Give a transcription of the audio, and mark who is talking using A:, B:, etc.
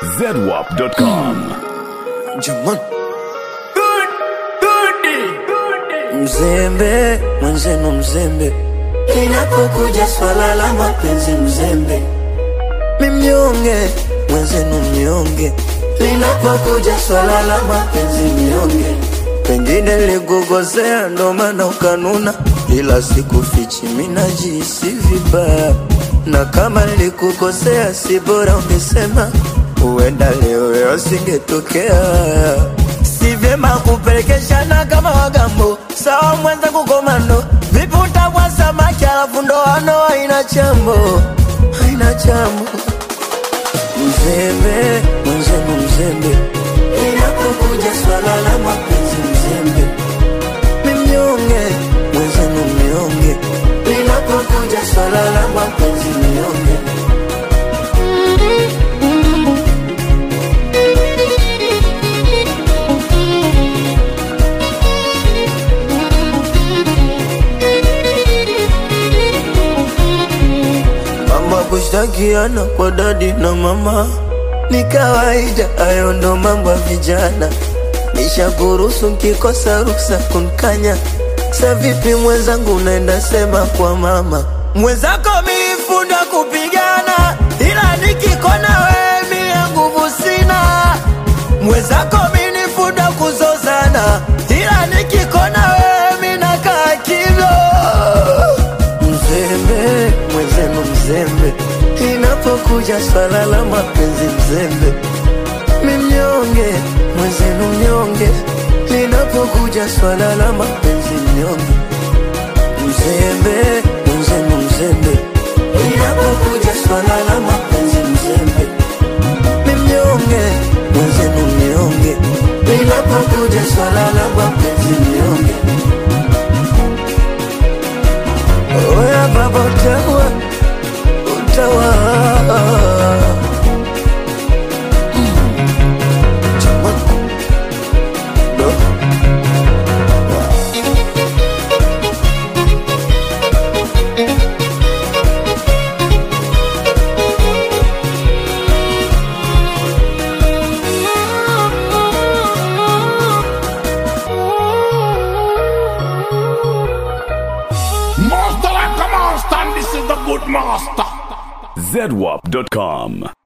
A: ZWAP.com.
B: Jamani mzembe, mwenzenu mzembe, linapokuja swala la mapenzi mzembe. Mimnyonge, mwenzenu mnyonge, linapokuja swala la mapenzi mnyonge. Pengine nilikukosea ndo maana ukanuna, ila sikufichi mina jihisi vibaya. Na kama nilikukosea si bora ungesema, uenda leo yasingetokea. Si vyema kupelekeshana kama wagambo, sawa mwenza kukomando. Vipi utakuwa samaki alafu ndoano haina chambo, haina chambo. Mzembe, mwenzenu mzembe, linapokuja swala la mapenzi mzembe. Mimnyonge, mwenzenu mnyonge, linapokuja swala la mapenzi mnyonge. Kushtakiana kwa dadi na mama ni kawaida, ayo ndo mambo ya vijana. Nishakuruhusu nkikosa ruksa kunkanya. Sa vipi mwenzangu unaenda sema kwa mama? Mwenzako milifunda kupigana, ila nikikona we mie nguvu sina. Mwenzako milifunda kuzozana, ila nikikona we mina kaa kimya. Mzembe, mwenzenu mzembe, linapokuja swala la mapenzi mzembe. Mimnyonge, mwenzenu mnyonge, linapokuja swala la mapenzi mnyonge. Mzembe, mwenzenu mzembe, linapokuja swala la mapenzi mzembe. Mimnyonge, mwenzenu mnyonge, linapokuja swala la mapenzi mnyonge. Oya baba utawa, utawa.
A: ZWAP.com.